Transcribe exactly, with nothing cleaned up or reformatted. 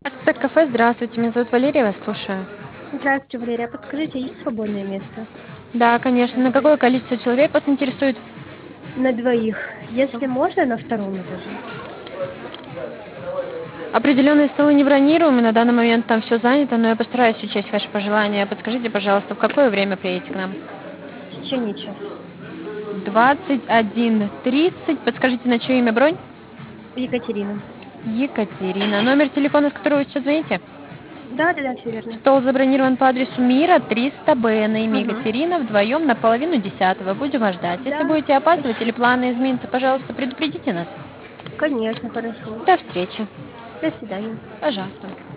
Так, кафе, здравствуйте, меня зовут Валерия, вас слушаю. Здравствуйте, Валерия. Подскажите, есть свободное место? Да, конечно. На какое количество человек вас интересует? На двоих. Если можно, на втором этаже. Определенные столы не бронируем, и на данный момент там все занято, но я постараюсь учесть ваши пожелания. Подскажите, пожалуйста, в какое время приедете к нам? В течение часа. двадцать один тридцать. Подскажите, на чье имя бронь? Екатерина. Екатерина. Номер телефона, с которого вы сейчас звоните? Да, да, да, все верно. Стол забронирован по адресу Мира, триста Б. На имя Угу. Екатерина, вдвоем на половину десятого. Будем вас ждать. Если Да, будете опаздывать или спасибо. планы изменятся, пожалуйста, предупредите нас. Конечно, хорошо. До встречи. До свидания. Пожалуйста.